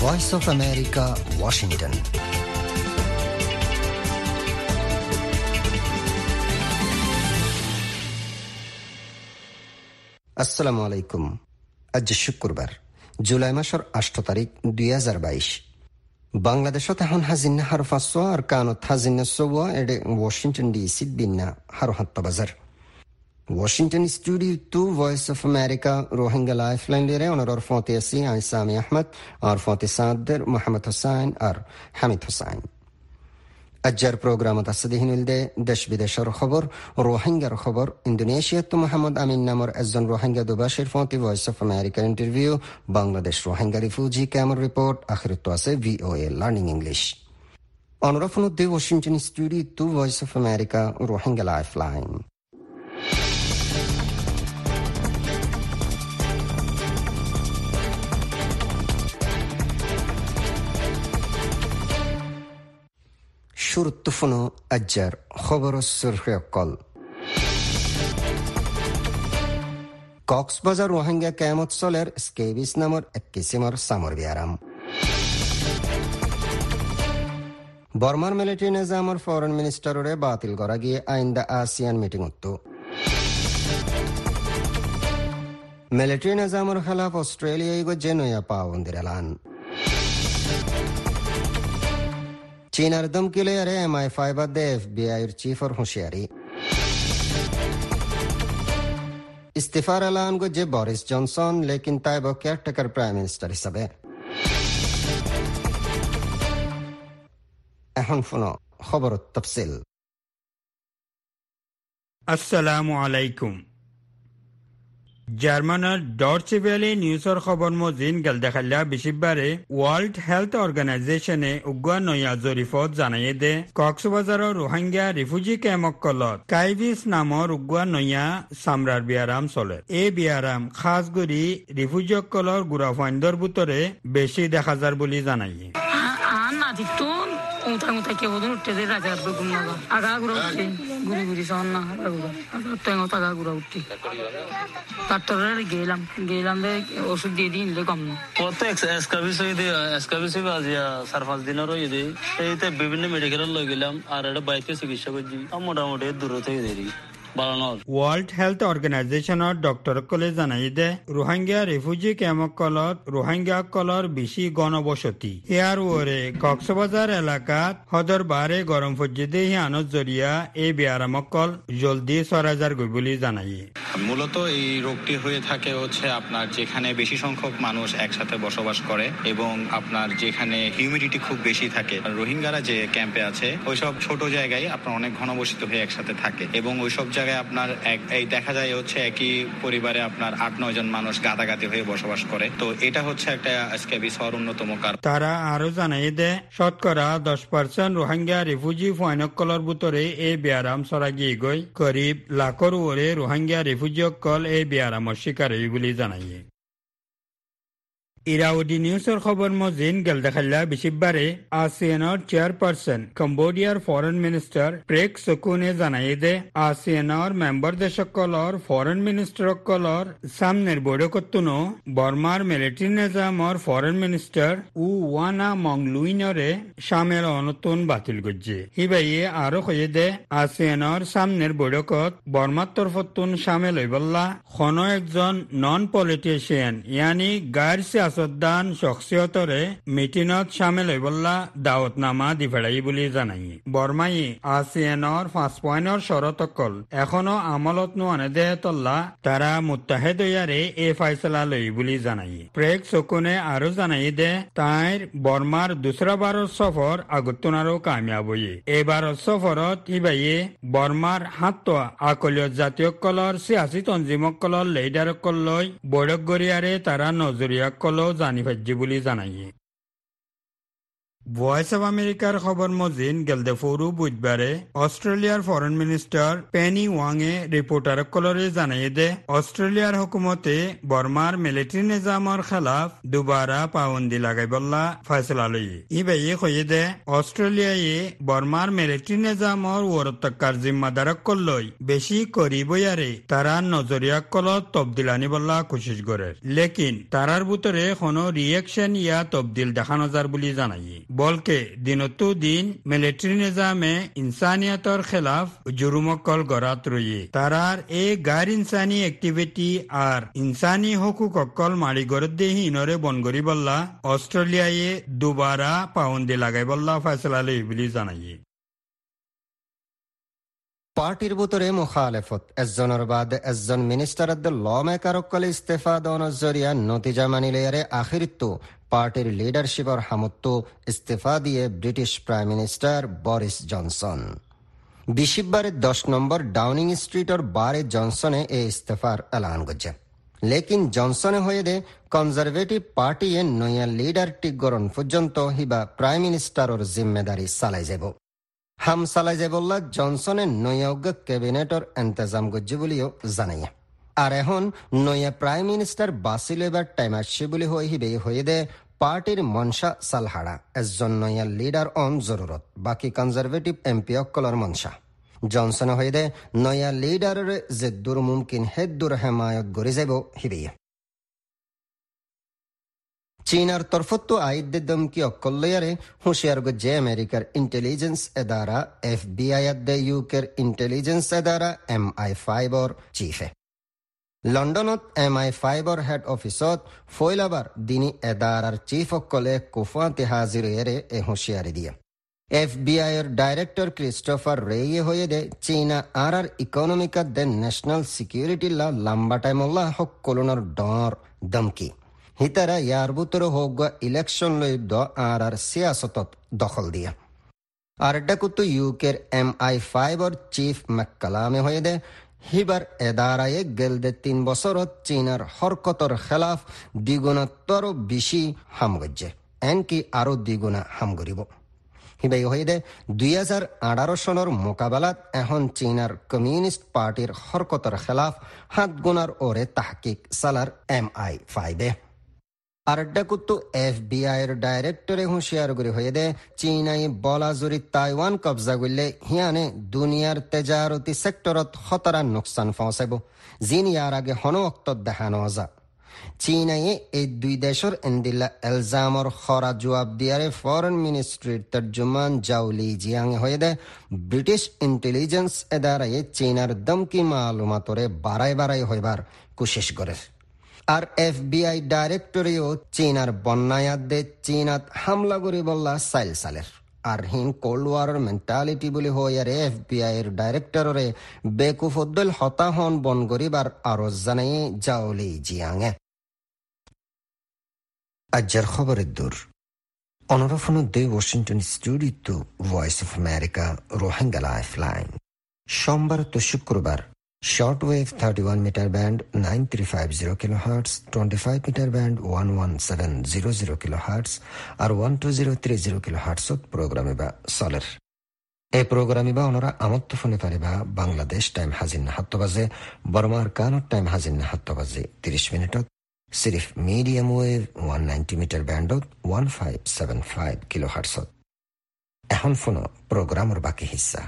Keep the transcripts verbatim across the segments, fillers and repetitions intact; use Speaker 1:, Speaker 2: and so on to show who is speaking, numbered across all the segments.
Speaker 1: Voice of America, Washington. আসসালামু আলাইকুম। আজ শুক্রবার, জুলাই মাসের আষ্ট তারিখ দুই হাজার বাইশ। বাংলাদেশত এখন হাজিন্না হার ফাঁসো আর কানত হাজিন্না সোয়া এডে ওয়াশিংটন ডিসি বিন্না হারো হাত্তা বাজার। Washington studio to Voice of America Rohingya lifeline লিরে অনর ফতে আসি আইসামি আহমদ আর ফতে সাদ্দের মোহাম্মদ হোসাইন আর হামিদ হোসাইন। আজ্জার প্রোগ্রামত আসদিহিনুলদে দেশ বিদেশের খবর, রোহিঙ্গার খবর, ইন্দোনেশিয়াত মোহাম্মদ আমিন নামর একজন রোহিঙ্গা দুবাসের ফতে ভয়েস অফ আমেরিকার ইন্টারভিউ, বাংলাদেশ রোহিঙ্গা রিফিউজি ক্যাম্পের রিপোর্ট, আখিরত আছে ভিওএ লার্নিং ইংলিশ। অনরফনুদ্দে Washington studio to Voice of America Rohingya lifeline. শুরুত্তফুনো আজ্জার খবর সুরকল। কক্সবাজার রোহিঙ্গা ক্যাম্পত চলের স্কেবিস নামৰ এক কিসিমৰ সামর বিয়ারাম। বর্মার মিলিটারি নিজামৰ ফরেন মিনিস্টাররে বাতিল করা গিয়ে আইন্দা আসিয়ান মিটিং উত্তু। মিলিটারি নিজামৰ খেলাফ অস্ট্রেলিয়ায় গজ্জে নয়া পাবন্দির এলান। চীনার ধমকিলে আরে এম আই ফাইভ দে এফ বি আইর চিফর হুঁশিয়ারি। ইস্তিফার এলান গজ্জে বরিস জনসন, লেকিন তাইব কেয়ারটেকার প্রাইম মিনিস্টার হিসাবে। এখন শুনো খবর তফসিল।
Speaker 2: আসসালামু আলাইকুম। জার্মানের ডর্চে ভ্যালি নিউজের খবর মজিন গেল দেখাল্লা বিশিবারে ওয়ার্ল্ড হেলথ অর্গানাইজেশনে উগুয়া নয়া জরিফত জানাইয়ে দে কক্সবাজারের রোহিঙ্গা রিফিউজি ক্যাম্পকলত কাইভিস নামৰ উগুয়া নয়া সামরার বিয়ারাম চলে। এই বিয়ারাম খাস কৰি রিফিউজিসকলৰ গুড়াফাইন্দৰ বুটৰে বেছি দেখা যাৰ বুলি জানাইয়ে।
Speaker 3: উঠাই উঠাই কে বোধ উঠতে দে রাজা বেগুন লাগা আগা গুড়া উঠতে গুড়ি গুড়ি সন না আগা আগা আগা গুড়া উঠতে ডাক্তারে গেলাম গেলাম দে ওষুধ দিয়ে দিন লে কম না
Speaker 4: কত এসকাবিস হই দে এসকাবিস বাজিয়া চার পাঁচ দিনের হই দে এইতে বিভিন্ন মেডিকেল লই গেলাম আর এটা বাইকে চিকিৎসা করছি মোটামুটি দূরত হয়ে দেরি।
Speaker 2: ওয়ার্ল্ড হেলথ অর্গানাইজেশনের ডক্টর কলে জানাই দে রোহিঙ্গা রিফিউজি ক্যাম্পকলত রোহিঙ্গাসকলৰ বেশি গণবসতি। ইয়ার ওরে কক্সবাজার এলাকাত সদর বারে গরম পর্যদে হিয়ানত জরিয়া এই বিয়ারামকল জলদি সরাজার গই বলে জানাই।
Speaker 5: মূলত এই রোগটি হয়ে থাকে হচ্ছে আপনার যেখানে বেশি সংখ্যক মানুষ একসাথে বসবাস করে এবং আপনার যেখানে হিউমিডিটি খুব বেশি থাকে। রোহিঙ্গারা যে ক্যাম্পে আছে ওইসব ছোট জায়গায় আপনার অনেক ঘনবসিত হয়ে একসাথে থাকে এবং ওইসব জায়গায় আপনার এই দেখা যায় হচ্ছে একই পরিবারে আপনার আট নয় জন মানুষ গাদাগাদি হয়ে বসবাস করে। তো এটা হচ্ছে একটা স্ক্যাবিস হওয়ার অন্যতম কারণ।
Speaker 2: তারা আরো জানাই দে শতকরা দশ পার্সেন্ট রোহিঙ্গা রিফিউজি ফাইনকলর ভিতরে এই বিয়ারাম চরা গিয়ে গই করিব লাখর ওরে রোহিঙ্গা রিফিউজি অকল এই বিয়ারামর শিকার হই বলে জানাইয়ে। ইরাউডি নিউজের খবর মজিন গেল দেখাল্লা বিশিবারে আসিয়ানের চেয়ারপারসন কম্বোডিয়ার ফরেন মিনিস্টার প্রেক সকুনে জানাই দে আসিয়ানের মেম্বার দেশসকলৰ ফরেন মিনিস্টারসকলৰ সামনের বৈঠকতনো বর্মার মিলিটারি নিজামৰ ফরেন মিনিস্টার উ ওয়ানা মংলুইনরে সামিল অনতুন বাতিল করছে। হিবাইয়ে আরো কয়ে দে আসিয়ানের সামনের বৈঠকত বর্মার তরফতুন সামিল হইবল্লা খন একজন নন পলিটিশিয়ান ইয়ানি গায়ের সদান শখসিয়তরে মিটিনত সামিল হইবল্লা দাওয়াতনামা দি ফেলাই বুলি জানাই। বর্মাই আসিয়ানৰ পাঁচ পয়েন্টৰ শরতকল এখনো আমলত নোয়ানে দেহতল্লা তারা মুত্তাহেদ হইয়ারে এ ফাইসলা লই বুলি জানাই। প্রেক চকুনে আরো জানাই দে তাইর বর্মার দুসরা বারর সফর আগতুন আরো কামিয়াব হইয়ে। এবারর সফরত ইবাইয়ে বর্মার হাত আকলীয় জাতীয়কলর সিয়াসী তঞ্জিমকলর লিডারকল লৈ বৈঠক গড়িয়ারে তারা নজরিয়াকল জানি ভাজ্যে বুলি জানাইয়ে। ভয়েস অব আমেরিকার খবর মজিন গেলদে ফৌরু বুধবারে অস্ট্রেলিয়ার ফরেন মিনিস্টার পেনি ওয়াং এ রিপোর্টার কলরে জানাই দে অস্ট্রেলিয়ার হুকুমতে বর্মার মিলিটারি নিজামর খেলাফ দুবারা পাবন্দি লাগাই বললা ফয়সলা লই ই বাইয়ে কয়ে দে অস্ট্রেলিয়ায় বর্মার মিলিটারি নিজামর ওরতকার জিম্মাদারক কলই বেশি করিবয়ারে তারা নজরিয়া কলত তবদিলানি বললা কোশিশ করে লেকিন তারার ভিতরে কোনো রিয়েকশন ইয়া তবদিল দেখানো যার বলি জানাই বলকে দিনতো দিন মিলিটারি নিজামে ইনসানিয়তর খেলাফ জুরুমকল গড়াত রয়ে তারার এ গার ইনসানি অ্যাক্টিভিটি আর ইনসানি হকুক অকল মারি গড়ত দেহি ইনরে বনগরি বললা অস্ট্রেলিয়ায় দুবারা পাউন্দি লাগাই বললা ফয়সলা লই বলি জানাই
Speaker 1: পার্টির ভিতরে মুখালেফত এজনের বাদ এজন মিনিস্টার ল মেকার অকলে ইস্তেফা দনের জরিয়া নতিজা মানিলেয়ারে আখিরিত পার্টির লিডারশিপর হামত্ব ইস্তেফা দিয়ে British prime minister Boris Johnson বিশিববারে দশ নম্বর ডাউনিং স্ট্রিটর বারে জনসনে এ ইস্তেফার এলান করছে লেকিন জনসনে হয়ে দে কনজারভেটিভ পার্টি এ নয়া লিডার টিগরণ পর্যন্ত হিবা প্রাইম মিনিস্টারর জিম্মেদারি চালাই যাব হাম চালাই যাবল্লা জনসনে নয়াজ্ঞ ক্যাবিনেটর এন্তেজাম গজ্জি বলিও জানাইয়া আর এখন নয়া প্রাইম মিনিস্টার বাসিল এবার টাইম আসছে বলি হয়ে হিবে হয়ে দে পার্টির মনসা সালহাড়া এজন নয়া লিডার অন জরুরত বাকি কনজারভেটিভ এমপি অকলর মনসা জনসনে হয়ে দে নয়া লিডারের যে দূর মুমকিন হে দূর হেমায়ত গড়ে যাব হিবে চীনার তরফত আইদ দমকি অকল্লয়ারে হুঁশিয়ার গজ্জে আমেরিকার ইন্টেলিজেন্স এদারা এফ বি আই দে ইউকের ইন্টেলিজেন্স এদারা এম আই ফাইভর চিফে লন্ডনত এম আই ফাইভর হেড অফিসত ফৈলাবার দিনী এদারার চিফ অকলে কুফাতে হাজির এরে এ হুঁশিয়ারি দিয়ে এফ বি আই এর ডাইরেক্টর ক্রিস্টোফার রেয়ে হয়ে দে চীনা আর আর ইকোনমিকা দে ন্যাশনাল সিকিউরিটি লা লম্বা টাইমল্লা হকলুনার ডর দমকি হিতারা ইয়ার ভিতরে হোক ইলেকশন লই দ আর আর সিয়াসতত দখল দিয়া আর ডাকুতো ইউকের এম আই ফাইভর চিফ ম্যাককালামে হয়ে দে হিবার এদারায়ে গেলদে তিন বছরত চীনার হরকতর খেলাফ দ্বিগুণাত্তর বেশি হাম গজ্জে এনকি আরো দ্বিগুণা হাম গরিব হিবাই হয়ে দে দুই হাজার আঠারো সনের মোকাবেলাত এখন চীনার কমিউনিস্ট পার্টির হরকতর খেলাফ হাত গুনার ওরে তাহকিক সালার এম আই ফাইভে আর ডাকুতো এফ বি আই এর ডাইরেক্টরে হুঁশিয়ার করে হয়ে দে চীনাই বলা জুরি তাইওয়ান কবজা করলে হিয়ানে দুনিয়ার তেজারতি সেক্টরত খতরা নোকসান পৌঁছাব যিনি ইয়ার আগে হন অক্তত দেখানো যা চীনাইয়ে এই দুই দেশের এন্দিল্লা এলজামর খরা জবাব দিয়ারে ফরেন মিনিস্ট্রির তর্জমান জাউলি জিয়াং হয়ে দে ব্রিটিশ ইন্টেলিজেন্স এদারায়ে চীনার দমকি মালুমাতরে বাড়াই বাড়াই হইবার কোশিশ করে আর এফ বি আই ডাইরেক্টরেও চীনার বন্যায়াত দে চীনাত হামলা করি বললা সাইল সালের আর হিন কোল্ড ওয়ারের মেন্টালিটি বলি হই আর এফ বি আই এর ডাইরেক্টরে বেকুফদ্দল হতাহন বন করিবার আরো জানাই জাউলি জিয়াঙে আজকের খবরের দূর অনরফন দে Washington studio Voice of America Rohingya lifeline সোমবার তো শুক্রবার shortwave thirty-one meter band nine three five zero kilohertz, twenty-five meter band one one seven zero zero kilohertz আর one two zero three zero kilohertz প্রোগ্রামে বা সলের এই প্রোগ্রামে বা ওনারা আমত্ত ফোনে পারে বা বাংলাদেশ টাইম হাজির না হাত্ত বাজে বর্মার কানোর টাইম হাজির না হাত্ত বাজে তিরিশ মিনিটত সিরিফ medium wave one ninety meter ব্যান্ডত one five seven five kilohertz এখন ফোন প্রোগ্রামের বাকি হিস্সা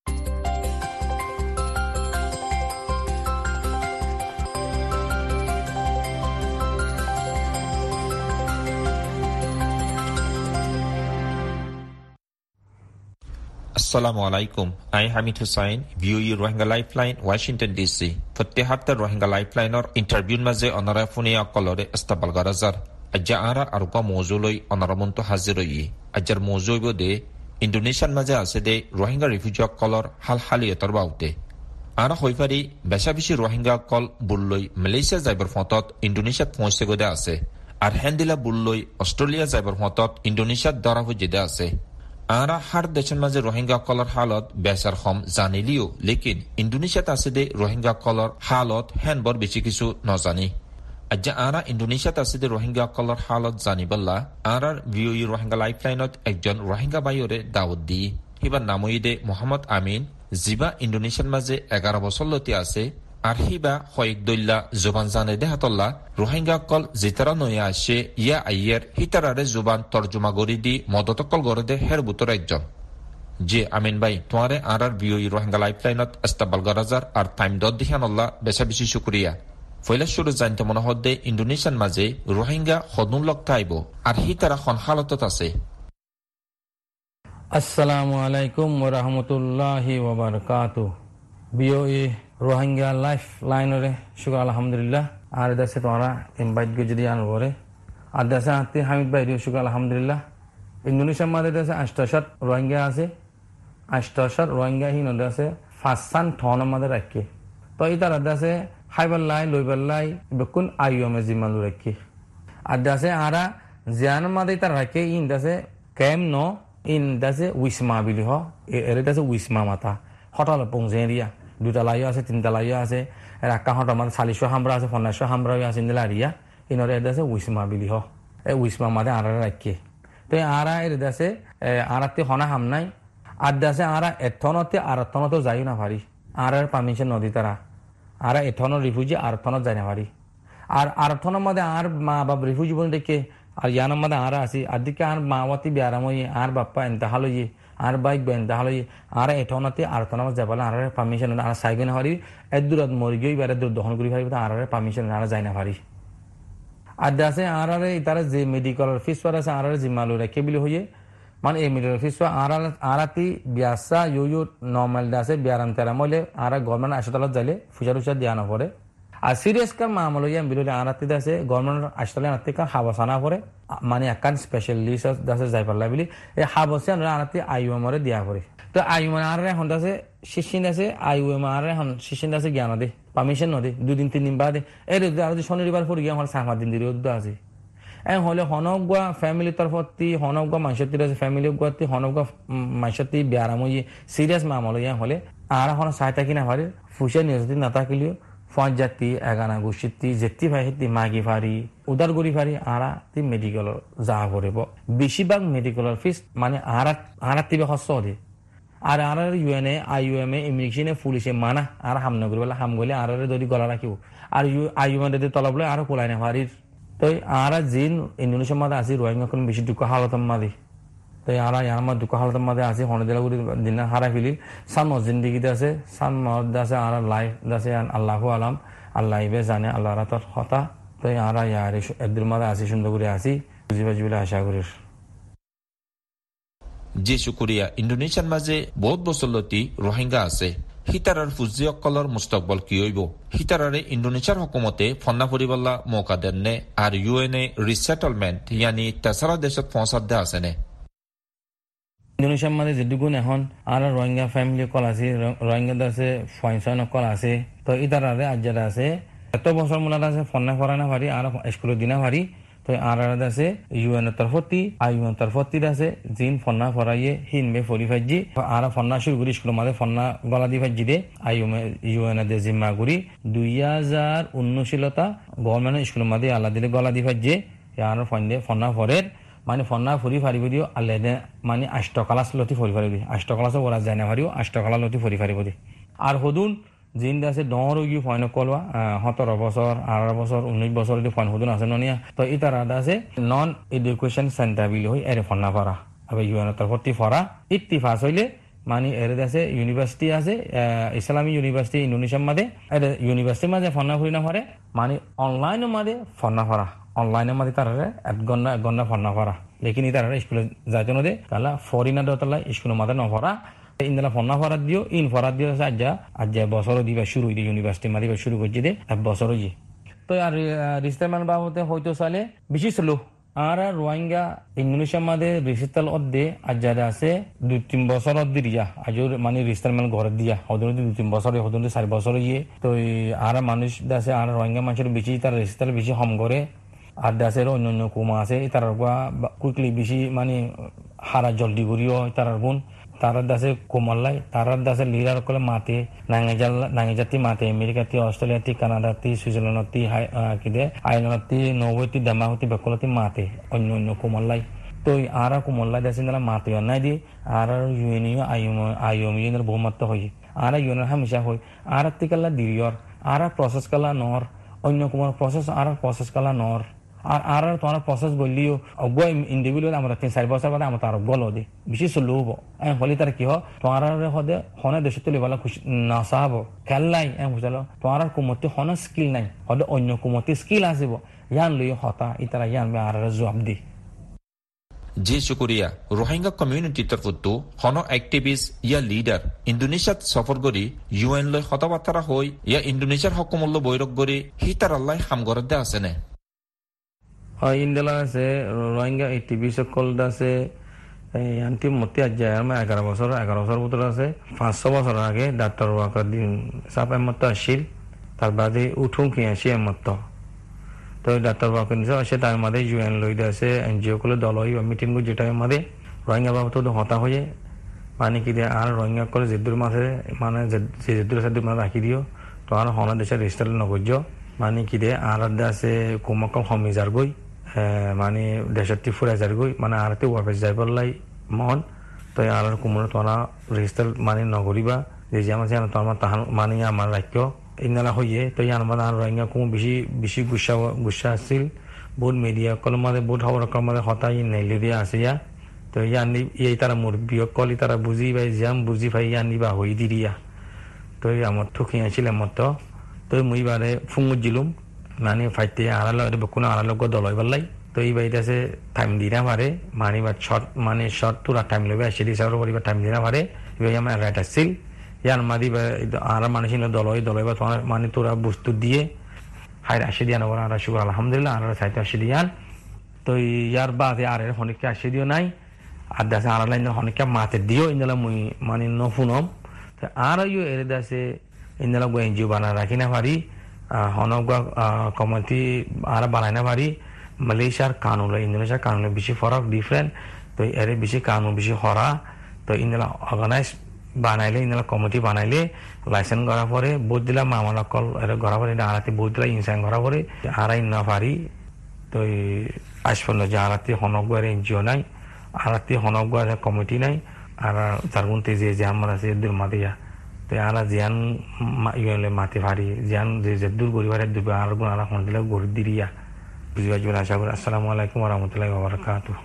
Speaker 6: Assalamu alaikum. I am Hamid Hussain, V O E Rohingya Lifeline, Washington D C. Fattihatta Rohingya Lifeline or interview maze onara funia kolore estabal garazar. Ajja ara arqa mawzuloi onaramunto haziroi. Ajjar mawzui bode Indonesian maze asede Rohingya refugee kolor hal haliyator baute. Ara hoifari besha bishi Rohingya kol bulloi Malaysia jaibar fotot Indonesia phoche gode ase. Ar hendila bulloi Australia jaibar fotot Indonesia dara hojide ase. আরা হার দেশের মাঝে Rohingya colour হালত বেসার হম জানিলিও লেকিন ইন্দোনেশিয়াত আছে দে Rohingya colour হালত হেন বর বেশি কিছু নজানি আজ্জা আরা ইন্দোনেশিয়াত আছে যে রোহিঙ্গা কলর হালত জানিবল্লা আরার ভিওই রোহিঙ্গা লাইফলাইনত একজন রোহিঙ্গা বাইরে দাওয়াত দি হিবার নামইদে মোহাম্মদ আমিন জিবা ইন্দোনেশিয়ার মাঝে এগারো বছর লতি আছে আর হিবা হয়েক দল্লা জোবান জানে দেহাতল্লা রোহিঙ্গা কল জিতারা নয়া আসে ইয়া আইয়ের হিতারারে জোবান তর্জমা গড়ি দি মদতকল গড়ে দে হের বুতর একজন যে আমিন ভাই তোমারে আর আর ভিওই রোহিঙ্গা লাইফলাইনত ইস্তাকবাল গরাজার আর টাইম দদ দিহানল্লা বেশা বেশি শুক্রিয়া ফয়লা শুরু জানতে মনে হদ্দে ইন্দোনেশিয়ার মাঝে রোহিঙ্গা হদুন লক্তা আইব আর হিতারা খন হালতত আছে।
Speaker 7: আসসালামু আলাইকুম ওয়া রাহমাতুল্লাহি ওয়া বারাকাতুহু। বিওই রোহিঙ্গা লাইফ লাইনরে শুকর আলহামদুলিল্লাহ আর দেশে তোমরা ইনভাইট গো যদি আনবরে আর দেশে আতে হামিদ ভাই শুকর আলহামদুলিল্লাহ। ইন্দোনেশিয়ার মাঝে দেশে আষ্টশত রোহিঙ্গা আছে, আষ্টশত রোহিঙ্গা হিন দেশে ফাঁসান ঠন মাঝে রাখে তো এই তারা দেশে হাইবাল্লাই লইবাল্লাই বেকুন আইয়মে জিম্মালু রাখে আর দেশে আরা জিয়ান মাঝে তারা রাখে ইন দেশে কেম ন ইন দেশে উইসমা বিলি হ এর দেশে উইসমা মাথা হঠাৎ পংজেরিয়া দুটা লাইও আছে তিনটা লাইও আছে রাক্কা হঠাৎ মাঝে চালিশশো হামরা আছে পঞ্চাশশো হামরাও আছে ইন্দিলারিয়া ইনর এর দেশে উইসমা বিলি হ এই উইসমা মাঝে আরা রাখে তো আরা এর দেশে আরাতে হনা হাম নাই আর দেশে আরা এথনতে আর এথনতেও যাইও না পারি আর পারমিশন নদী তারা আর এথনের রিফিউজি আর এথনত যাই না পারি আর আর এথনের মধ্যে আর মা বাপ রিফিউজি বলে দেখে আর ইয়ানোর মধ্যে আর আসি আর দিকে আর মা বাতি বিয়ারাম হয়ে আর বাপ্পা এনতাহাল হয়ে আর বাইক বা এনতাহাল হয়ে আর এথনতে আর এথনত যাবলে আর পারমিশন আর চাইবে না পারি এর দূরত মরি গিয়ে এবার দূর দহন করে পারিব আর পারমিশন আর যাই না পারি আর দেশে আর তারা যে মেডিকেলের ফিস আছে আর জিম্মালু রেখে বিলি হয়ে মানে এই মেডিকেল ফিস আর আরাতি বিয়াসা ইউ ইউ নর্মাল দাসে বিয়ারাম তেরাম হইলে আর গভর্নমেন্ট হাসপাতালত যাইলে ফুচার উচার দিয়া না পড়ে আর সিরিয়াস কার মামল হইয়া বিরোধী আরাতি দাসে গভর্নমেন্ট হাসপাতালে আনাতে কার হাবসানা পড়ে মানে একান স্পেশালিস্ট দাসে যাই পারলা বলি এই হাবসে আনাতে আইউএমরে দিয়া পড়ে তো আইউএম আর এখন দাসে শিশিন আছে আইউএম আর এখন শিশিন দাসে জ্ঞান দে পারমিশন নদে দুদিন তিন দিন বাদে এর আর শনিবার পর গিয়ে আমার সাত দিন দিলে আছে এ হলে হনগুয়া ফ্যামিলি তরফতি হনগুয়া মাইশতি আছে ফ্যামিলি গুয়াতি হনগুয়া মাইশতি বিয়ারাম হয়ে সিরিয়াস মামল ইয়া হলে আর এখন সাইতা কিনা পারে ফুসে নিয়তি না থাকিলেও ফাঁস জাতি এগানা গুছিতি যেতি ভাই হেতি মাগি ফারি উদার গড়ি ফারি আরা তি মেডিকেলৰ যা পড়ব বেশিরভাগ মেডিকেলৰ ফিস মানে আরা আরা তিবে হস্ত দে আর আর ইউএনএ আইইউএমএ ইমিগ্রেশনে পুলিশে মানা আর হাম নগর বলে হাম গলে আর যদি গলা রাখিব আর ইউ আইইউএনএ তে তলবলে আর কোলাই না ফারির তো আরা জিন ইন্দোনেশিয়ার মাঝে আছে রোহিঙ্গা কোন বেশি দুঃখ হালতের মাঝে তো আরা ইয়ার মধ্যে দুঃখ হালতের মাঝে আছে হনদিলাগুড়ি দিন হারা ফিলি সান জিন্দিগিতে আছে সান মধ্যে আছে আর লাইফ আছে আল্লাহ আলাম আল্লাহ ইবে জানে আল্লাহ রাতর হতা তো আরা ইয়ার একদিন মাঝে আসি সুন্দর করে আসি বুঝিবা বলে আশা করি
Speaker 6: যে শুকুরিয়া ইন্দোনেশিয়ার মাঝে বহুত বছর লতি রোহিঙ্গা আছে হিতারার ফুজিয়কলর মুস্তকবল কি হইব হিতারারে ইন্দোনেশিয়ার হকুমতে ফন্না পরিবল্লা মৌকা দেননে আর ইউএনএ রিসেটলমেন্ট ইয়ানি তেসারা দেশত পৌঁছাত দে আছে নে
Speaker 7: ইন্দোনেশিয়ার মাঝে যেটুকুন এখন আর রোহিঙ্গা ফ্যামিলি কল আছে রোহিঙ্গা আছে ফয়সন কল আছে তো ইতারারে আজ্জারা আছে এত বছর মূলত আছে ফন্না ফরানা পারি আর স্কুলের দিনা পারি তো আর আছে ইউএন তরফতি আইউএন তরফতি আছে জিন ফন্না ফরাইয়ে হিন মে ফরি ফাজি আর ফন্না শুরু করি স্কুলের মাঝে ফন্না গলা দি ফাজি দে আইউএম ইউএন দে জিম্মা করি দুই হাজার উনিশিলতা গভর্নমেন্ট স্কুলের মাঝে আল্লাহ দিলে গলা দি ফাজি আর ফন্ডে ফন্না ফরের মানে ফন্না ফরি ফারিব দিও আল্লাহ দে মানে আষ্ট ক্লাস লতি ফরি ফারিব দি আষ্ট ক্লাসে ওরা যায় না ফারিও আষ্ট ক্লাস লতি ফরি ফারিব দি আর হদুন জিন আছে ডর গিয়ে ফয়ন কলবা সতেরো বছর আঠারো বছর উনিশ বছর ফয়ন হদুন আছে ননিয়া তো ইতারা আছে নন এডুকেশন সেন্টার বিলি হই এর ফন্না ফরা আবার ইউএন তরফতি ফরা ইত্তিফাস হইলে মানে এর আছে ইউনিভার্সিটি আছে ইসলামী ইউনিভার্সিটি ইন্দোনেশিয়ার মাঝে এর ইউনিভার্সিটির মাঝে ফন্না ফুরি না ফরে মানে অনলাইনের মাঝে ফন্না ফরা অনলাইনের মাঝে তারা এক ঘন্টা এক ঘন্টা ফন্না ফরা লেকিন তারা স্কুলে যাইতে নদে তাহলে ফরিনা দতলা স্কুলের মাঝে নফরা ইন্দলা ফন্না ফরাত দিও ইন ফরাত দিও আজ্জা আজ্জা বছর দিবা শুরু হইতে ইউনিভার্সিটি মারিবা শুরু করছি দে এক বছর হইয়ে তো আর রিস্তামান বাবতে হয়তো সালে বেশি ছিল আর রোহিঙ্গা ইন্দোনেশিয়ার মাঝে রিস্তাল অদ্দে আজ্জারে আছে দুই তিন বছর অদ্দি দিয়া আজর মানে রিস্তালমান ঘর দিয়া হদন দুই তিন বছর হদন চার বছর ইয়ে তো আর মানুষ আছে আর রোহিঙ্গা মানুষের বেশি তার রিস্তাল বেশি হম করে আর দেশের অন্য অন্য কুমা আছে তার কুইকলি বেশি মানে হারা জলদি করিও তার গুণ তারার দাসে কোমল্লাই তারার দাসে লিডার করে মাতে নাঙ্গেজাল নাঙ্গেজাতি মাতে আমেরিকাতি অস্ট্রেলিয়াতি কানাডাতি সুইজারল্যান্ডতি কিদে আয়ারল্যান্ডতি নরওয়েতি ডেনমার্কতি বেকলতি মাতে অন্য অন্য কোমল্লাই তো আর কোমল্লাই দাসে নালা মাতে নাই দি আর ইউএনইউ আইএম আইএমইউনের বহুমত হই আর ইউএনের হামেশা হই আর তিকালা দিরিয়র আর প্রসেস কালা নর অন্য কোমর প্রসেস আর প্রসেস কালা নর আর আর তোমার প্রসেস বললিও অজ্ঞ ইন্ডিভিজুয়াল আমরা তিন চার বছর বাদে আমরা তার গল দে বেশি চলো হব এম হলে তার কি হয় তোমার হদে হনে দেশে তুলি বলা খুশি নাচাব খেললাই এম বুঝালো তোমার কুমতি হনে স্কিল নাই হদে অন্য কুমতি স্কিল আসিব ইয়ান লই হতা ইতারা ইয়ান আর জবাব দি
Speaker 6: জি শুক্রিয়া রোহিঙ্গা কমিউনিটি তরফতো হন এক্টিভিস্ট ইয়া লিডার ইন্দোনেশিয়াত সফর করি ইউএন লৈ কথাবার্তা হই ইয়া ইন্দোনেশিয়ার হকমল্য বৈরক করি হিতার আল্লাহ হামগরদে আছে নে
Speaker 7: ইন্ডিয়া আছে রোহিঙ্গা এক্টিভিস্ট সকল আছে আন্টি মতি আজ আমার এগারো বছর এগারো বছর ভিতরে আছে পাঁচশো বছর আগে ডাক্তার ওয়াকার দিন সাপ এমত আসিল তার বাদে উঠুন কি আসি এমত তো ডাক্তার ওয়াকার নিছে সে তার মাঝে ইউএন লইতে আছে এনজিও গুলো দল হই মিটিং গুলো যেটা মাঝে রোহিঙ্গা বাবদ হতা হয়ে মানে কি দিয়ে আর রোহিঙ্গা করে যেদুর মাঝে মানে যে যেদুর সাথে মানে রাখি দিও তো আর হনা দেশের রেজিস্টার নগর্য মানে কি দিয়ে আর আছে কোমকল হমিজার গই মানে দেশটি ফুরা যার গই মানে আরতে ওয়াফেস যাই বললাই মন তো আর কুমড়ো তোরা রেজিস্টার মানে নগরিবা যে যে আমার জানা তোমার তাহান মানে আমার রাজ্য ইনালা হইয়ে তো আমার আর রোহিঙ্গা কুম বেশি বেশি গুসা গুসা আসছিল বহুত মিডিয়া কলম মাঝে বহুত খবর কলম হতাই নেলি দিয়া আছে ইয়া তো ইয়ানি এই তারা মুরব্বী কলি তারা বুঝি পাই জাম বুঝি পাই ইয়ানি বা হই দিরিয়া তো আমার ঠুকি আছিল মতো তো মুই বারে ফুঙ্গুত জিলুম মানে ফাইতে আড়াল কোনো আড়াল দলই বললাই তো এই বাড়িতে আছে টাইম দি না পারে মানে বা শর্ট মানে শর্ট তোরা টাইম লবে আসে দিয়ে সাগর করিবার টাইম দি না পারে এবার আমার রাইট আসছিল ইয়ার মাদি আর মানুষ দলই দলই বা তোমার মানে তোরা বস্তু দিয়ে হাই আসে দিয়া না আর শুক্র আলহামদুলিল্লাহ আর সাইতে আসে দিয়ান তো ইয়ার বাদে আর অনেককে আসে দিও নাই আর দেশে আর লাইন অনেককে মাতে দিও ইন্দলা মুই মানে নফুনম তো আর ইউ এর দেশে ইন্দলা গো এনজিও বানা রাখি না পারি হনগা কমিটি আর বানাই না পারি মালয়েশিয়ার কানুন ইন্দোনেশিয়ার কানুনের বেশি ফরক ডিফারেন্ট তো এর বেশি কানুন বেশি হরা তো ইন্দলা অর্গানাইজ বানাইলে ইন্দলা কমিটি বানাইলে লাইসেন্স করা পরে বহুত দিলা মামলা কল এর করা পরে আরাতে বহুত দিলা ইনসান করা পরে আরাই না পারি তো আসপন্ন যে আরাতে হনগার এনজিও নাই আরাতে হনগার কমিটি নাই আর তার মধ্যে যে যে আমার আছে এদের মাদিয়া তো আরা জিয়ান ইউএনএ মাতি পারি জিয়ান যে দূর পরিবারে দুবে আর গুণ আরা ফোন দিলে গড়ি দিরিয়া বুঝবা জীবন আশা করি আসসালামু আলাইকুম ওয়া রাহমাতুল্লাহি ওয়া বারাকাতুহু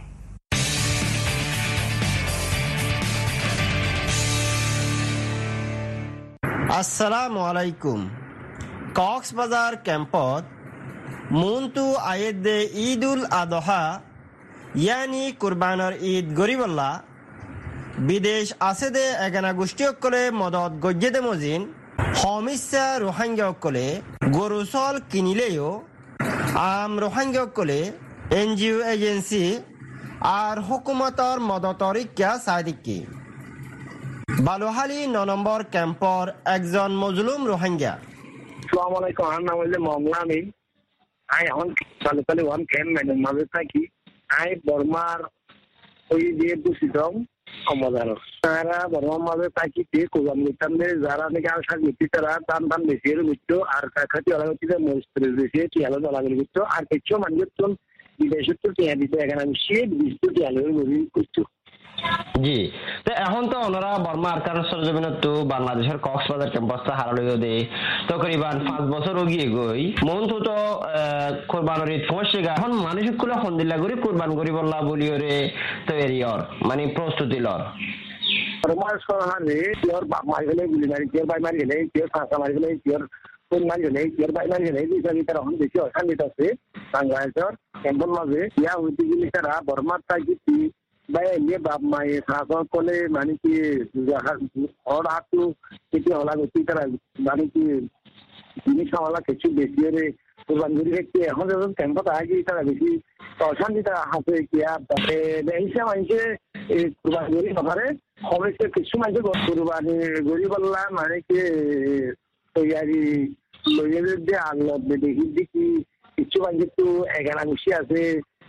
Speaker 1: আসসালামু আলাইকুম কক্সবাজার ক্যাম্পত মুন্তু আয়েদে ঈদুল আদহা ইয়ানি কুরবানৰ ঈদ গরিবল্লা বিদেশ আছে দে এগানা গোষ্ঠীসকলে মদত গজ্জে দে মজিন সমস্যা রোহিঙ্গাসকলে গরু চল কিনিলেও আম রোহিঙ্গাসকলে এন জি ও এজেন্সি আর হুকুমতর মদতর ইক্যা সাদিকি বালুহালি ন নম্বর ক্যাম্পর একজন মজলুম রোহিঙ্গা
Speaker 8: আসসালামু আলাইকুম আমার নাম হইলে মোহাম্মদ আমিন আই এখন চালু চালু ওয়ান ক্যাম্প ম্যাডাম মাঝে থাকি আই বর্মার ওই দিয়ে দূষিতম সমাধান তারা বর্মার মাঝে থাকি দিয়ে কোরবান নিতাম যারা নাকি আলসার নীতি তারা দাম দাম বেশি এর বুঝতো আর কাছাকাছি অলাগতিতে মরিস্ত্রে বেশি টিয়ালো দলাগলি বুঝতো আর কিছু মানুষ বিদেশের তো টিয়া দিতে এখানে আমি সে বিদেশ টিয়ালো করতো
Speaker 9: জি তো এখন তো ওনারা বর্মা আরকান সরজমিনত তো বাংলাদেশের কক্সবাজার ক্যাম্পাসটা হারালো দে তকরিবান পাঁচ বছর গিয়ে গই মন তো তো কোরবানের ঈদ পৌঁছে গা এখন মানুষ কুলা হন্দিল্লা করে কোরবান করি বললা বলিওরে তৈরি অর মানে প্রস্তুতি লর
Speaker 8: বর্মার সহারে তোর বাপ মারি গেলে গুলি মারি তোর ভাই মারি গেলে তোর কাকা মারি গেলে তোর কোন মারি গেলে তোর ভাই মারি গেলে এই জায়গায় তারা এখন বেশি অশান্তি আছে বাংলাদেশের ক্যাম্পের মাঝে ইয়া হইতে গেলে তারা বর্মার থাকি ভাই ইয়ে বাপ মায়ে শাসক করলে মানে কি হর হাতু কিছু হলা গতি তারা মানে কি জিনিস হলা কিছু বেশি রে কোরবান করি রেখে এখন যখন ক্যাম্পত আগে তারা বেশি অশান্তি তারা হাতে কিয়া তাতে হিসাব আইসে এই কোরবান করি নপারে সমস্যা কিছু মাইসে কোরবানি গড়ি বললা মানে কি তৈয়ারি লইয়ে দিয়ে আল্লাহ দেখি দেখি কিছু মাইসে তো এগারা মিশি আছে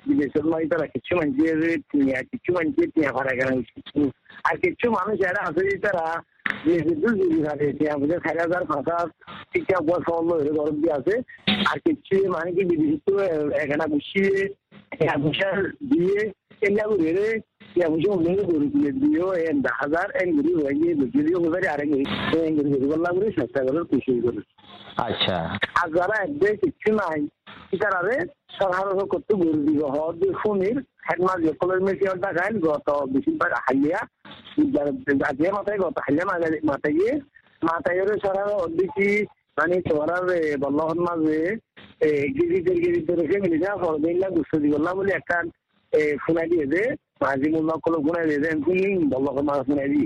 Speaker 8: বিদেশের নয় তারা কিছু মানুষের টিয়া কিছু মানুষের টিয়া ভাড়া কেন আর কিছু মানুষ এরা আছে তারা যে দূর দূর থাকে টিয়া বুঝে ষাট হাজার পাঁচ হাজার টিকা বয়স হয়ে গরম দিয়ে আছে আর কিছু মানে কি বিদেশে এখানে বসিয়ে পয়সা দিয়ে এগুলা ঘুরে টিয়া বুঝে অন্য গরু দিয়ে দিয়েও দশ হাজার এক গরু হয়ে গিয়ে যদিও বোঝারি আরেক গরু গরু করলা করে চেষ্টা করে খুশি করে।
Speaker 9: আচ্ছা
Speaker 8: আর যারা একদম কিছু নাই তারারে সাধারণত করতে গরু দিব হদ ফোনের হেডমাস সকলের মেশিন দেখায় গত বেশিরভাগ হাইলিয়া আজকে মাথায় গত হাইলিয়া মাথায় গিয়ে মাথায় সারা দেখি মানে তোমার বল্লভন মাঝে গিরি গিরি রেখে মিলে যা ফরদিনলা গুছো দি করলাম বলে একটা ফোনাই দিয়ে দে মাঝি মূল্য কল ফোনাই দিয়ে দেন বল্লভন মাছ ফোনাই দিয়ে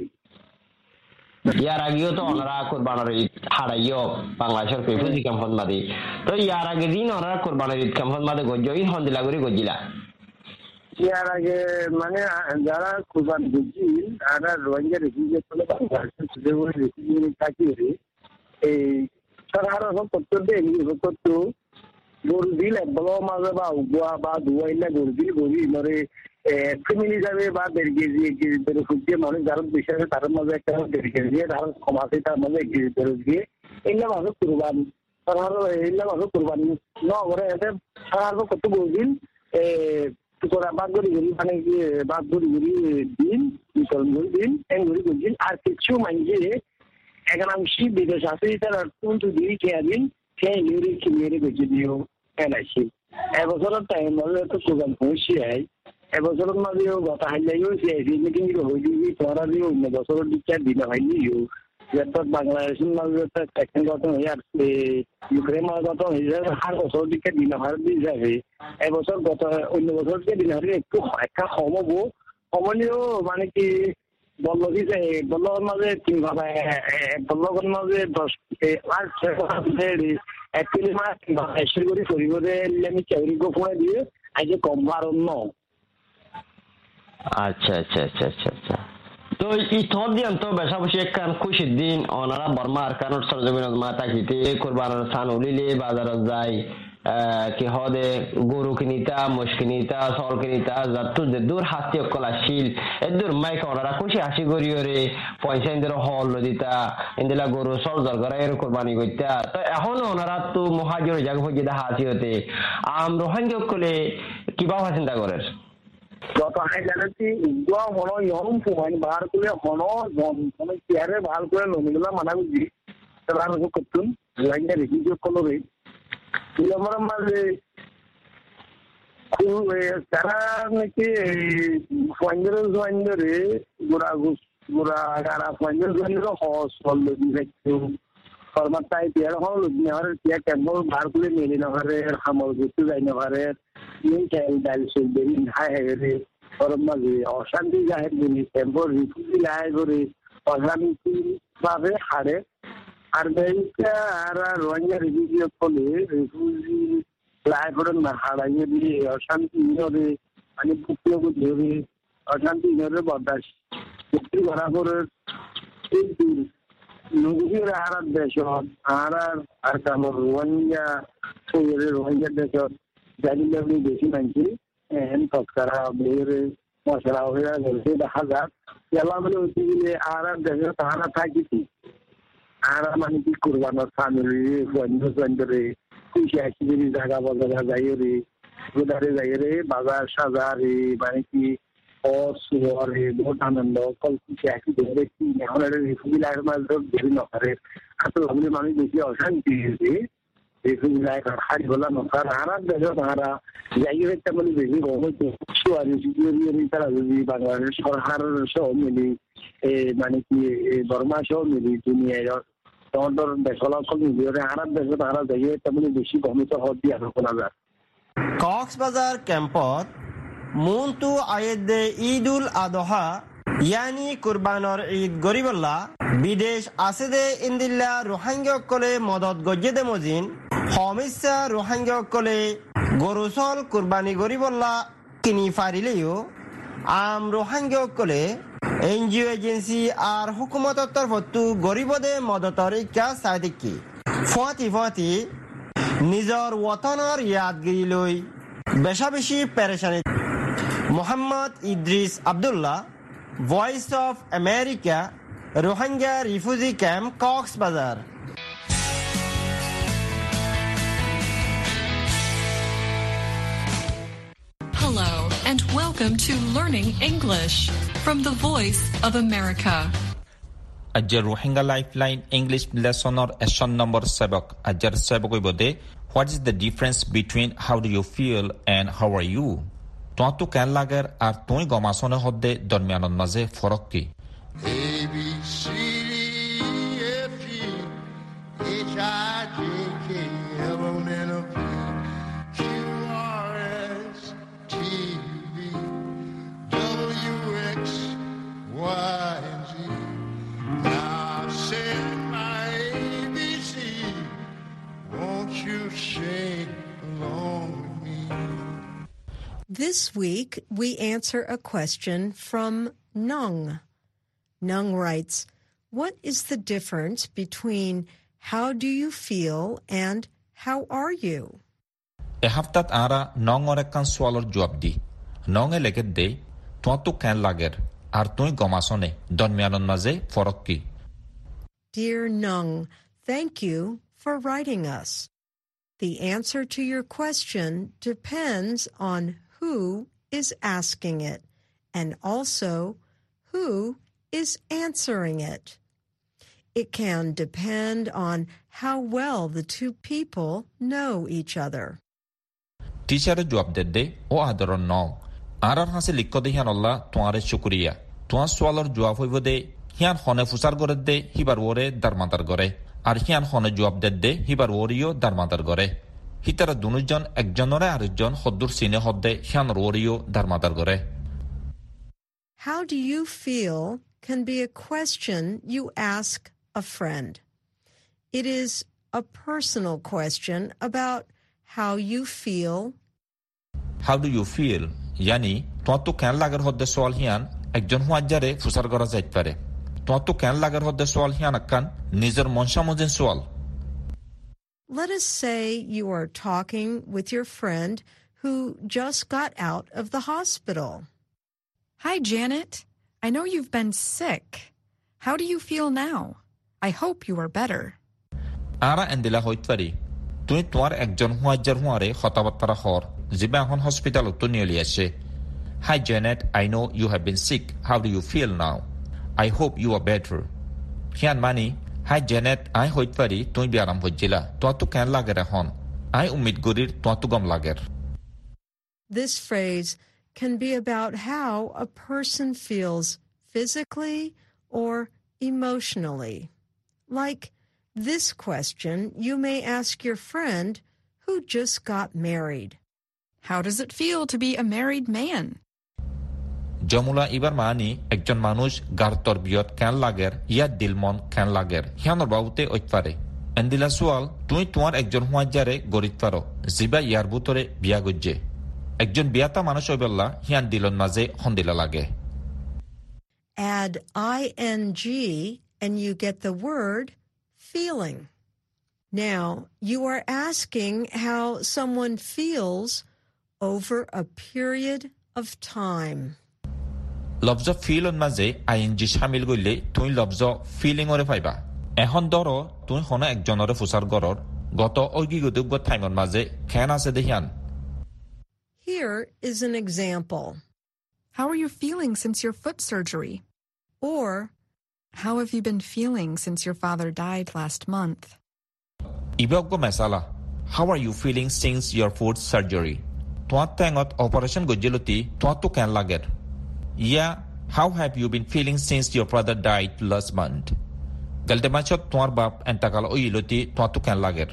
Speaker 9: ইয়ার আগেও তো ওনারা কোরবানের ঈদ হারাইও বাংলাদেশের পেপুজি ক্যাম্পন মাদি তো ইয়ার আগে দিন ওনারা কোরবানের ঈদ ক্যাম্পন মাদে গজ্জই হন্দিলা করে গজিলা
Speaker 8: ইয়ার আগে মানে যারা কোরবান গজি আর রোহিঙ্গা রেফিউজি চলে বাংলাদেশের রেফিউজি থাকিয়ে এই সাধারণ করতে এগুলো করতো গরু দিলে বলো মাঝে বা উগুয়া বা দুয়াইলা গরু দিল গরু মানে ফ্যামিলি যাবে বা দেড় কেজি এক কেজি ধরে ফুটিয়ে মানুষ যারা বেশি আছে তার মাঝে একটা দেড় কেজি দিয়ে তারা কম আছে তার মাঝে এক কেজি ধরে দিয়ে এগুলা মানুষ কোরবানি সাধারণ এগুলা মানুষ কোরবানি ন করে এতে সাধারণ করতে বলদিন তোরা বাদ গড়ি গড়ি মানে বাদ গড়ি গড়ি দিন বিতরণ গড়ি দিন এক গড়ি গড়ি আর কিছু মানছে একাংশী বিদেশ আছে তারা কিন্তু দিয়ে খেয়ে দিন খেয়ে নিয়ে খেয়ে বেঁচে দিও এনআইসি এবছরের টাইম মাঝে তো কোরবান পৌঁছিয়াই এবছরের মাঝেও গত হাইলাইও সিআইসি মিটিং হয়ে দিবি তোরা দিয়ে অন্য বছরের দিকটা দিনে হয়নিও যেটা বাংলাদেশের মাঝে একটা গঠন হয়ে আসছে ইউক্রেন মাঝে গঠন হয়ে যাবে হার বছরের দিকটা দিনে হার দিয়ে যাবে এবছর গত অন্য বছর দিকে দিনে হারে একটু একটা কমবো কমলেও মানে কি বলল কি যে বললোর মাঝে তিন ভাবে বললোর মাঝে দশ আর এপ্রিল মাস এসে করে ফরি করে আমি চাকরি গোপনে দিয়ে আজ কম বারণ
Speaker 9: আচ্ছা আচ্ছা আচ্ছা আচ্ছা আচ্ছা তো ই থর দিন তো বেশা বসে একখান খুশির দিন ওনারা বর্মা আর কানোর সরজমিনত মা তাকিতে কোরবানের সান উলিলে বাজারত যায় কি হদে গরু কিনিতা মোষ কিনিতা সল কিনিতা যাত্তু যে দূর হাসি অকলা শিল এদূর মাইক ওনারা খুশি হাসি করিওরে পয়সা ইন্দির হল দিতা ইন্দিলা গরু সল জল করা এর কোরবানি করতা তো এখন ওনারা তো মহাজর জাগ হয়ে দেখা হাসি হতে আম রোহিঙ্গা কলে কিবা চিন্তা করে
Speaker 8: গত হাই জানাচ্ছি উগুয়া হন ইহম ফুমাইন বার করে হন মানে চেয়ারে ভাল করে নমিগুলা মানা বুঝি তারা করতুন রোহিঙ্গা রেফিউজি কলরে আমার মাঝে তারা নাকি পঞ্জরে পঞ্জরে গোড়া গোড়া গাড়া পঞ্জর পঞ্জর হস বললো দিয়েছে ফরমার তাই পেয়ার হল নেওয়ার পেয়ার কেমন বার করে মেলে নেওয়ারে হামল ঘুরতে যাই নেওয়ারে চাইল ডাইল বেরি হাই রে ফরম মাঝে অশান্তি জাহের বলি টেম্পর রিফিউজি লাই করে অশান্তি ভাবে হারে আর আর রোহিঙ্গা রিফিউজি ফলে রিফিউজি লাই করে না হারাইয়ে দিয়ে অশান্তি ইনরে মানে পুকুরে ধরে অশান্তি ইনরে বরদাস্ত পুকুরি ভরা করে নদীর হারার দেশ হারার আর কামর রোহিঙ্গা রোহিঙ্গা দেশ জানিলে আপনি বেশি মানছি এন তৎকারা বেরে মশলা হয়ে গেছে দেখা যাক এলা বলে হচ্ছে গেলে আর আর দেশে তাহারা থাকিছি আর মানে কি কোরবানোর সামিলি রে খুশি আসি যদি জায়গা বাজার যাই রে গোদারে যাই রে বাজার সাজা রে মানে কি অসুর রে বহুত আনন্দ কল খুশি আসি ধরে কি এখন রিফিউজি লাইফ মাঝে বেশি নকরে আসলে আমাদের মানুষ বেশি অশান্তি হয়েছে রিফিউজি লাইফ হারি বলা নকার আর দেশে তাহারা যাই একটা মানে বেশি গম হচ্ছে তারা যদি বাংলাদেশ সরকারের সহ মিলি মানে কি বর্মা সহ মিলি দুনিয়ায় তোমাদের দেশলা মিলিয়ে হারার দেশে তারা যাই একটা মানে বেশি গমিত হওয়ার দিয়ে আরো শোনা যায়
Speaker 10: কক্সবাজার ক্যাম্পত মুনতু আয়েদে ঈদ উল আদহা ইয়ানি কুরবানর ঈদ গরিবল্লা বিদেশ আছে দে ইন্দিল্লা রোহিঙ্গা কলে মদত গজ্জে দে মজিন হমিসা রোহিঙ্গা কলে গরুসল কুরবানি গরিবল্লা কিনি ফারিলেও আম রোহিঙ্গা কলে এনজিও এজেন্সি আর হুকুমতর তরফতু গরিবদে মদতর ইকা সাদিকি ফুয়াতি ফুয়াতি নিজৰ ওতনৰ ইয়াদগিৰি লৈ বেশা বেশি পেরেশানি। Mohammad Idris Abdullah, Voice of America, Rohingya refugee camp, Cox's Bazar.
Speaker 11: Hello and welcome to Learning English from the Voice of America.
Speaker 6: Ajjar Rohingya Lifeline English lesson or lesson number seven. Ajjar seven ko bode. What is the difference between how do you feel and how are you? Tuatu kan lager ar tui gomasone hodde dormianon maze forok ki.
Speaker 12: A B C D E F G H I J K L M N O P Q R S T V W X Y and Z. Now sing my A B C, won't you sing along with me?
Speaker 13: This week we answer a question from Nung. Nung writes, what is the difference between how do you feel and how are you?
Speaker 6: E haftat ara Nung or ekan swalor jawab di. Nung e leket de, tuatu kan lager ar tui gomasone dormianon maze forok ki.
Speaker 13: Dear Nung, thank you for writing us. The answer to your question depends on who is asking it and also who is answering it. It can depend on how well the two people know each other.
Speaker 6: Teacher jawab dedde o adaron no. Arar hase likko de hian Allah tuare shukriya. Tuan swalor jawab hoibode hian hone fusar goredde hibar wore darmadar gore. Ar hian hone jawab dedde hibar woriyo darmadar gore. Hitara dunujon ekjonore arjon hoddur sine hodde hian woriyo darmadar gore.
Speaker 13: How do you feel can be a question you ask a friend. It is a personal question about how you feel.
Speaker 6: How do you feel? Yani, tuatu kan lagar hodde swal hian ekjon huajjare fusar gora jait pare. Tuatu kan lagar hodde swal hian akkan nijer monsha mojen swal.
Speaker 13: Let us say you are talking with your friend who just got out of the hospital.
Speaker 14: Hi, Janet. I know you've been sick. How do you feel now? I hope you are better.
Speaker 6: Ara endila hoitvari. Tui tuar ekjon huajjar huare khotabattara khor. Ziba hon hospital utunioli ashe. Hi, Janet. I know you have been sick. How do you feel now? I hope you are better. Hian mani. Hi, Janet. I hoitvari tui biaram hojjila. Tuatu kan lager hon. I umid gurir tuatu gom lager.
Speaker 13: This phrase can be about how a person feels physically or emotionally. Like this question, you may ask your friend who just got married.
Speaker 14: How does it feel to be a married man?
Speaker 6: Jamula ibar mani ekjon manush gartor biot kan lager ya dilmon kan lager. Hianor baute oitpare. Endila sual tui tuar ekjon huajjare gorit paro. Ziba yar butore biya gojje. Ekjon biata manush obella hian dilon maze hondila lage.
Speaker 13: Add ing and you get the word feeling. Now, you are asking how someone feels over a period of time.
Speaker 6: Lobzo feelon maze ing shamil goile tui lobzo feeling ore paiba. Ehon doro tui hona ekjonore fusar goror goto oigiguduggo timon maze ken ase dehian.
Speaker 13: Here is an example.
Speaker 14: How are you feeling since your foot surgery?
Speaker 13: Or,
Speaker 14: how have you been feeling since your father died last month?
Speaker 6: Iboggo mesala. How are you feeling since your foot surgery? Tuat tengot operation gojiloti tuatu kan lager. Yeah, how have you been feeling since your brother died last month? Galdemachot tuar bab entakal oiloti tuatu kan lager.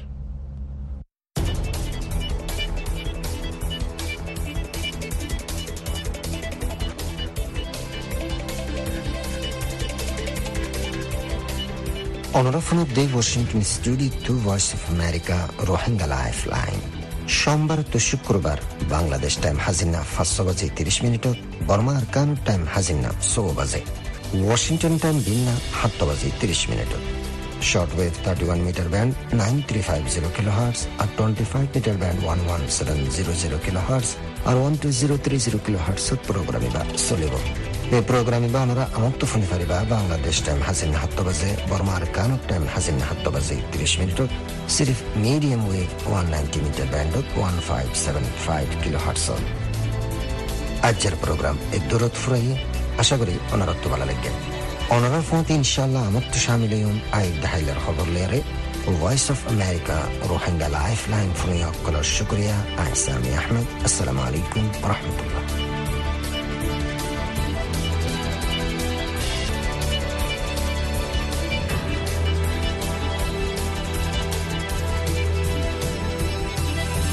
Speaker 1: অনরাফনুদ্দ Washington studio to Voice of America Rohingya lifeline সোমবার তো শুক্রবার Bangladesh time হাজিনা পাঁচশো বাজে তিরিশ মিনিটত Varma Arkan time হাজিনা ষোলো বাজে ওয়াশিংটন টাইম বিন্না সাতটা বাজে তিরিশ মিনিটত shortwave thirty-one meter band nine three five zero kilohertz আর twenty-five meter band one one seven zero zero kilohertz আর one two zero three zero kilohertz প্রোগ্রামে বা চলিব এই প্রোগ্রামে বা আমরা আমত্ত ফোনে পারিবা বাংলাদেশ টাইম হাজির হাত্ত বাজে বর্মার কানুক টাইম হাজির হাত্ত বাজে ত্রিশ মিনিটত সিরিফ medium wave one ninety meter bandত one five seven five kilohertz আজকের প্রোগ্রাম এই দূরত ফুরাই আশা করি অনারত্ব ভালো লাগবে অনারার ফোন ইনশাআল্লাহ আমত্ত শামিল হইন আই দাহাইলার খবর লেরে Voice of America Rohingya lifeline ফোনে অকল শুক্রিয়া আইসামি আহমেদ আসসালামু আলাইকুম ওয়া রাহমাতুল্লাহ